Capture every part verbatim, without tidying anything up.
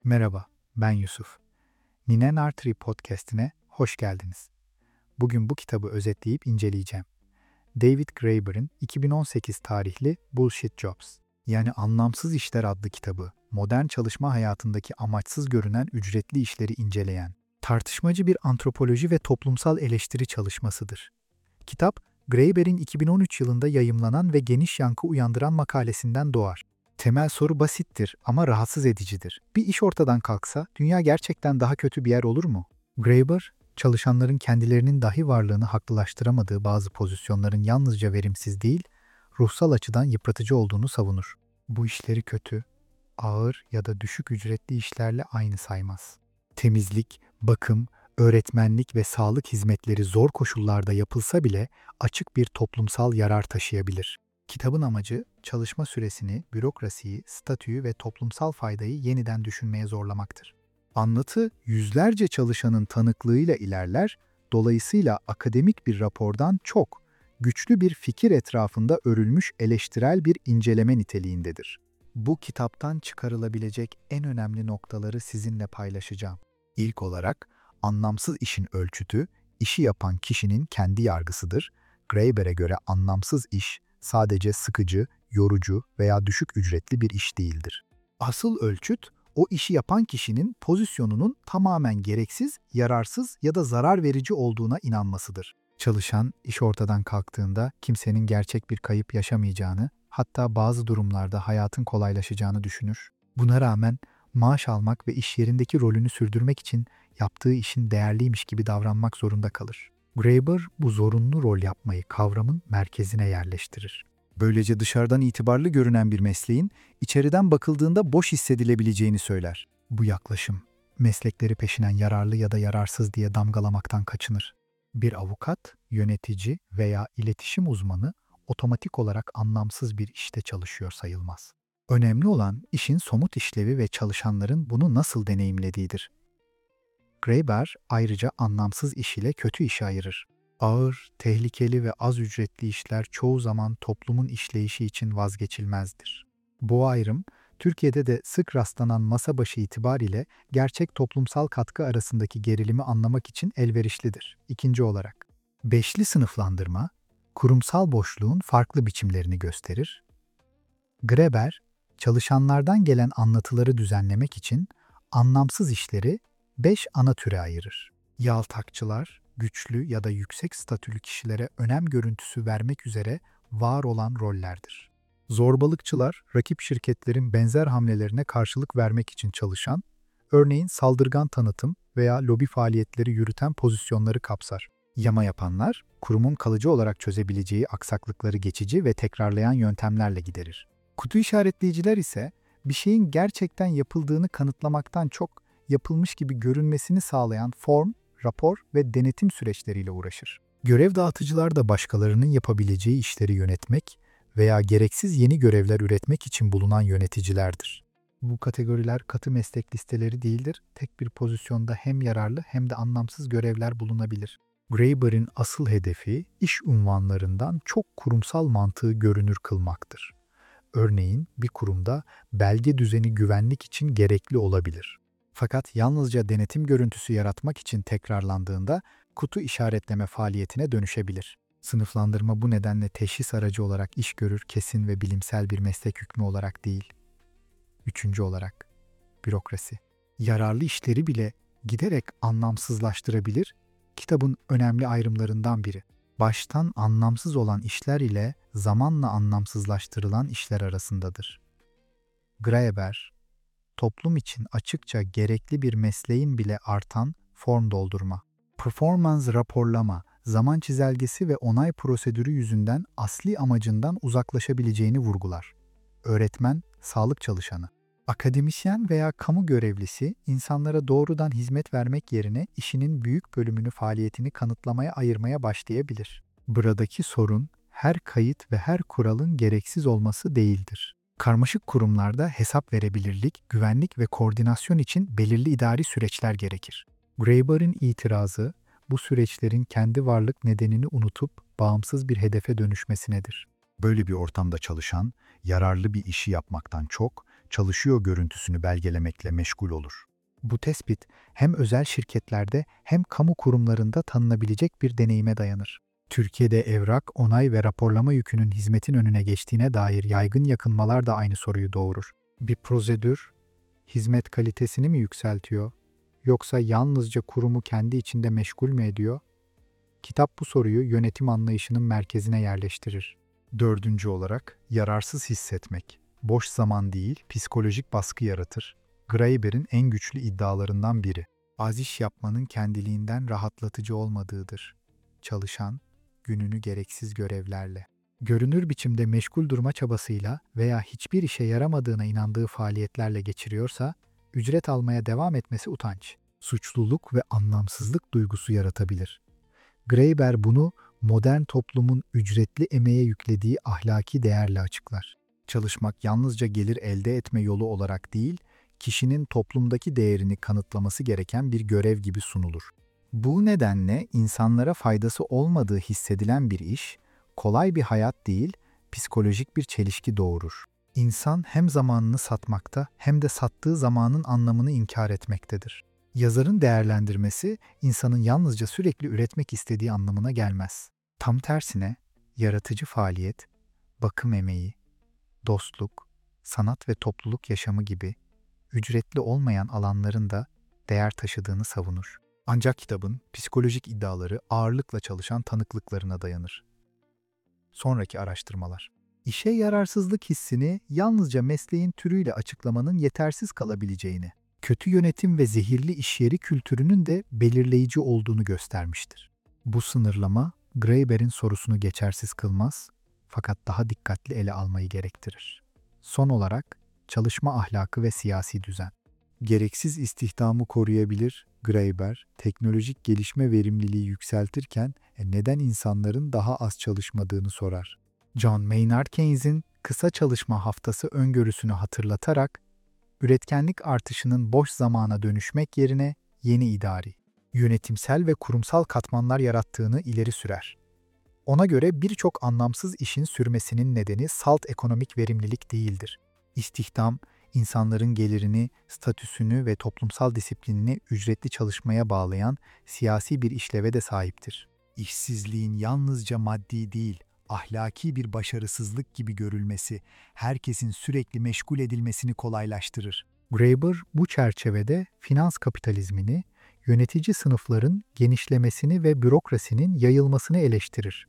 Merhaba, ben Yusuf. Ninen Artery Podcast'ine hoş geldiniz. Bugün bu kitabı özetleyip inceleyeceğim. David Graeber'in iki bin on sekiz tarihli Bullshit Jobs, yani Anlamsız İşler adlı kitabı, modern çalışma hayatındaki amaçsız görünen ücretli işleri inceleyen, tartışmacı bir antropoloji ve toplumsal eleştiri çalışmasıdır. Kitap, Graeber'in iki bin on üç yılında yayımlanan ve geniş yankı uyandıran makalesinden doğar. Temel soru basittir ama rahatsız edicidir. Bir iş ortadan kalksa dünya gerçekten daha kötü bir yer olur mu? Graeber, çalışanların kendilerinin dahi varlığını haklılaştıramadığı bazı pozisyonların yalnızca verimsiz değil, ruhsal açıdan yıpratıcı olduğunu savunur. Bu işleri kötü, ağır ya da düşük ücretli işlerle aynı saymaz. Temizlik, bakım, öğretmenlik ve sağlık hizmetleri zor koşullarda yapılsa bile açık bir toplumsal yarar taşıyabilir. Kitabın amacı, çalışma süresini, bürokrasiyi, statüyü ve toplumsal faydayı yeniden düşünmeye zorlamaktır. Anlatı, yüzlerce çalışanın tanıklığıyla ilerler, dolayısıyla akademik bir rapordan çok, güçlü bir fikir etrafında örülmüş eleştirel bir inceleme niteliğindedir. Bu kitaptan çıkarılabilecek en önemli noktaları sizinle paylaşacağım. İlk olarak, anlamsız işin ölçütü, işi yapan kişinin kendi yargısıdır. Graeber'e göre anlamsız iş, sadece sıkıcı, yorucu veya düşük ücretli bir iş değildir. Asıl ölçüt, o işi yapan kişinin pozisyonunun tamamen gereksiz, yararsız ya da zarar verici olduğuna inanmasıdır. Çalışan, iş ortadan kalktığında kimsenin gerçek bir kayıp yaşamayacağını, hatta bazı durumlarda hayatın kolaylaşacağını düşünür. Buna rağmen maaş almak ve iş yerindeki rolünü sürdürmek için yaptığı işin değerliymiş gibi davranmak zorunda kalır. Graeber bu zorunlu rol yapmayı kavramın merkezine yerleştirir. Böylece dışarıdan itibarlı görünen bir mesleğin içeriden bakıldığında boş hissedilebileceğini söyler. Bu yaklaşım, meslekleri peşinen yararlı ya da yararsız diye damgalamaktan kaçınır. Bir avukat, yönetici veya iletişim uzmanı otomatik olarak anlamsız bir işte çalışıyor sayılmaz. Önemli olan işin somut işlevi ve çalışanların bunu nasıl deneyimlediğidir. Graeber ayrıca anlamsız iş ile kötü işi ayırır. Ağır, tehlikeli ve az ücretli işler çoğu zaman toplumun işleyişi için vazgeçilmezdir. Bu ayrım, Türkiye'de de sık rastlanan masa başı itibariyle gerçek toplumsal katkı arasındaki gerilimi anlamak için elverişlidir. İkinci olarak, beşli sınıflandırma, kurumsal boşluğun farklı biçimlerini gösterir. Graeber, çalışanlardan gelen anlatıları düzenlemek için anlamsız işleri beş ana türe ayırır. Yaltakçılar, güçlü ya da yüksek statülü kişilere önem görüntüsü vermek üzere var olan rollerdir. Zorbalıkçılar, rakip şirketlerin benzer hamlelerine karşılık vermek için çalışan, örneğin saldırgan tanıtım veya lobi faaliyetleri yürüten pozisyonları kapsar. Yama yapanlar, kurumun kalıcı olarak çözebileceği aksaklıkları geçici ve tekrarlayan yöntemlerle giderir. Kutu işaretleyiciler ise bir şeyin gerçekten yapıldığını kanıtlamaktan çok yapılmış gibi görünmesini sağlayan form, rapor ve denetim süreçleriyle uğraşır. Görev dağıtıcılar da başkalarının yapabileceği işleri yönetmek veya gereksiz yeni görevler üretmek için bulunan yöneticilerdir. Bu kategoriler katı meslek listeleri değildir, tek bir pozisyonda hem yararlı hem de anlamsız görevler bulunabilir. Graeber'in asıl hedefi iş unvanlarından çok kurumsal mantığı görünür kılmaktır. Örneğin bir kurumda belge düzeni güvenlik için gerekli olabilir. Fakat yalnızca denetim görüntüsü yaratmak için tekrarlandığında kutu işaretleme faaliyetine dönüşebilir. Sınıflandırma bu nedenle teşhis aracı olarak iş görür, kesin ve bilimsel bir meslek hükmü olarak değil. Üçüncü olarak, bürokrasi. Yararlı işleri bile giderek anlamsızlaştırabilir, kitabın önemli ayrımlarından biri. Baştan anlamsız olan işler ile zamanla anlamsızlaştırılan işler arasındadır. Graeber, toplum için açıkça gerekli bir mesleğin bile artan form doldurma, performans raporlama, zaman çizelgesi ve onay prosedürü yüzünden asli amacından uzaklaşabileceğini vurgular. Öğretmen, sağlık çalışanı. Akademisyen veya kamu görevlisi insanlara doğrudan hizmet vermek yerine işinin büyük bölümünü faaliyetini kanıtlamaya ayırmaya başlayabilir. Buradaki sorun her kayıt ve her kuralın gereksiz olması değildir. Karmaşık kurumlarda hesap verebilirlik, güvenlik ve koordinasyon için belirli idari süreçler gerekir. Graeber'in itirazı, bu süreçlerin kendi varlık nedenini unutup bağımsız bir hedefe dönüşmesinedir. Böyle bir ortamda çalışan, yararlı bir işi yapmaktan çok, çalışıyor görüntüsünü belgelemekle meşgul olur. Bu tespit hem özel şirketlerde hem kamu kurumlarında tanınabilecek bir deneyime dayanır. Türkiye'de evrak, onay ve raporlama yükünün hizmetin önüne geçtiğine dair yaygın yakınmalar da aynı soruyu doğurur. Bir prosedür, hizmet kalitesini mi yükseltiyor, yoksa yalnızca kurumu kendi içinde meşgul mü ediyor? Kitap bu soruyu yönetim anlayışının merkezine yerleştirir. Dördüncü olarak, yararsız hissetmek. Boş zaman değil, psikolojik baskı yaratır. Graeber'in en güçlü iddialarından biri. Az iş yapmanın kendiliğinden rahatlatıcı olmadığıdır. Çalışan, gününü gereksiz görevlerle, görünür biçimde meşgul durma çabasıyla veya hiçbir işe yaramadığına inandığı faaliyetlerle geçiriyorsa, ücret almaya devam etmesi utanç, suçluluk ve anlamsızlık duygusu yaratabilir. Graeber bunu modern toplumun ücretli emeğe yüklediği ahlaki değerle açıklar. Çalışmak yalnızca gelir elde etme yolu olarak değil, kişinin toplumdaki değerini kanıtlaması gereken bir görev gibi sunulur. Bu nedenle insanlara faydası olmadığı hissedilen bir iş, kolay bir hayat değil, psikolojik bir çelişki doğurur. İnsan hem zamanını satmakta hem de sattığı zamanın anlamını inkar etmektedir. Yazarın değerlendirmesi, insanın yalnızca sürekli üretmek istediği anlamına gelmez. Tam tersine, yaratıcı faaliyet, bakım emeği, dostluk, sanat ve topluluk yaşamı gibi ücretli olmayan alanların da değer taşıdığını savunur. Ancak kitabın psikolojik iddiaları ağırlıkla çalışan tanıklıklarına dayanır. Sonraki araştırmalar. İşe yararsızlık hissini yalnızca mesleğin türüyle açıklamanın yetersiz kalabileceğini, kötü yönetim ve zehirli işyeri kültürünün de belirleyici olduğunu göstermiştir. Bu sınırlama, Graeber'in sorusunu geçersiz kılmaz, fakat daha dikkatli ele almayı gerektirir. Son olarak, çalışma ahlakı ve siyasi düzen. Gereksiz istihdamı koruyabilir, Graeber, teknolojik gelişme verimliliği yükseltirken e, neden insanların daha az çalışmadığını sorar. John Maynard Keynes'in kısa çalışma haftası öngörüsünü hatırlatarak, üretkenlik artışının boş zamana dönüşmek yerine yeni idari, yönetimsel ve kurumsal katmanlar yarattığını ileri sürer. Ona göre birçok anlamsız işin sürmesinin nedeni salt ekonomik verimlilik değildir. İstihdam, insanların gelirini, statüsünü ve toplumsal disiplinini ücretli çalışmaya bağlayan siyasi bir işleve de sahiptir. İşsizliğin yalnızca maddi değil, ahlaki bir başarısızlık gibi görülmesi, herkesin sürekli meşgul edilmesini kolaylaştırır. Graeber bu çerçevede finans kapitalizmini, yönetici sınıfların genişlemesini ve bürokrasinin yayılmasını eleştirir.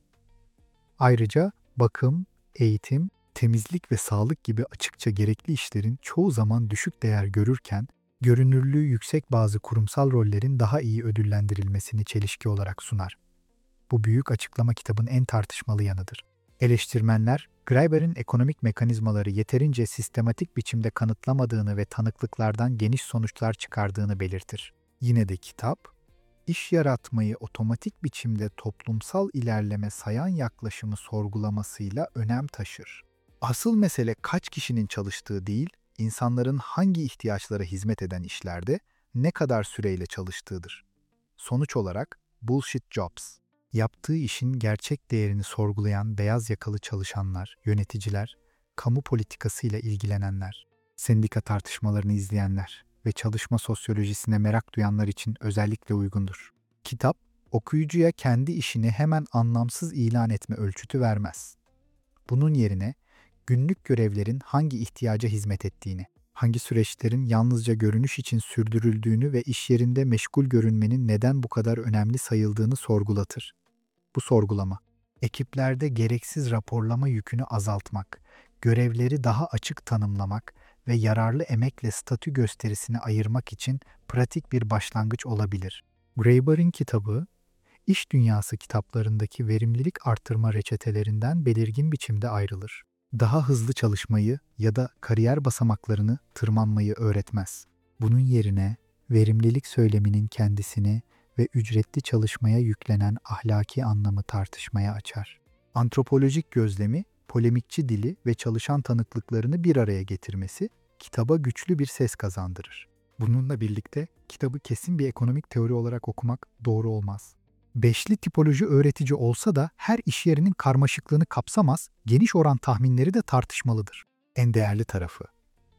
Ayrıca bakım, eğitim, temizlik ve sağlık gibi açıkça gerekli işlerin çoğu zaman düşük değer görürken, görünürlüğü yüksek bazı kurumsal rollerin daha iyi ödüllendirilmesini çelişki olarak sunar. Bu büyük açıklama kitabın en tartışmalı yanıdır. Eleştirmenler, Graeber'in ekonomik mekanizmaları yeterince sistematik biçimde kanıtlamadığını ve tanıklıklardan geniş sonuçlar çıkardığını belirtir. Yine de kitap, iş yaratmayı otomatik biçimde toplumsal ilerleme sayan yaklaşımı sorgulamasıyla önem taşır. Asıl mesele kaç kişinin çalıştığı değil, insanların hangi ihtiyaçlara hizmet eden işlerde ne kadar süreyle çalıştığıdır. Sonuç olarak bullshit jobs, yaptığı işin gerçek değerini sorgulayan beyaz yakalı çalışanlar, yöneticiler, kamu politikasıyla ilgilenenler, sendika tartışmalarını izleyenler ve çalışma sosyolojisine merak duyanlar için özellikle uygundur. Kitap, okuyucuya kendi işini hemen anlamsız ilan etme ölçütü vermez. Bunun yerine günlük görevlerin hangi ihtiyaca hizmet ettiğini, hangi süreçlerin yalnızca görünüş için sürdürüldüğünü ve iş yerinde meşgul görünmenin neden bu kadar önemli sayıldığını sorgulatır. Bu sorgulama, ekiplerde gereksiz raporlama yükünü azaltmak, görevleri daha açık tanımlamak ve yararlı emekle statü gösterisini ayırmak için pratik bir başlangıç olabilir. Graeber'in kitabı, iş dünyası kitaplarındaki verimlilik artırma reçetelerinden belirgin biçimde ayrılır. Daha hızlı çalışmayı ya da kariyer basamaklarını tırmanmayı öğretmez. Bunun yerine verimlilik söyleminin kendisini ve ücretli çalışmaya yüklenen ahlaki anlamı tartışmaya açar. Antropolojik gözlemi, polemikçi dili ve çalışan tanıklıklarını bir araya getirmesi kitaba güçlü bir ses kazandırır. Bununla birlikte kitabı kesin bir ekonomik teori olarak okumak doğru olmaz. Beşli tipoloji öğretici olsa da her iş yerinin karmaşıklığını kapsamaz, geniş oran tahminleri de tartışmalıdır. En değerli tarafı,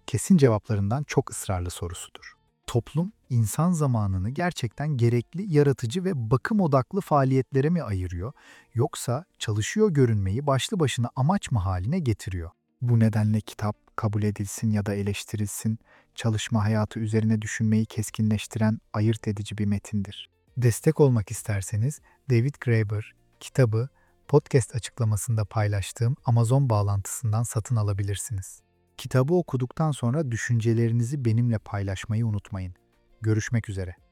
kesin cevaplarından çok ısrarlı sorusudur. Toplum, insan zamanını gerçekten gerekli, yaratıcı ve bakım odaklı faaliyetlere mi ayırıyor, yoksa çalışıyor görünmeyi başlı başına amaç mı haline getiriyor? Bu nedenle kitap, kabul edilsin ya da eleştirilsin, çalışma hayatı üzerine düşünmeyi keskinleştiren, ayırt edici bir metindir. Destek olmak isterseniz David Graeber kitabı podcast açıklamasında paylaştığım Amazon bağlantısından satın alabilirsiniz. Kitabı okuduktan sonra düşüncelerinizi benimle paylaşmayı unutmayın. Görüşmek üzere.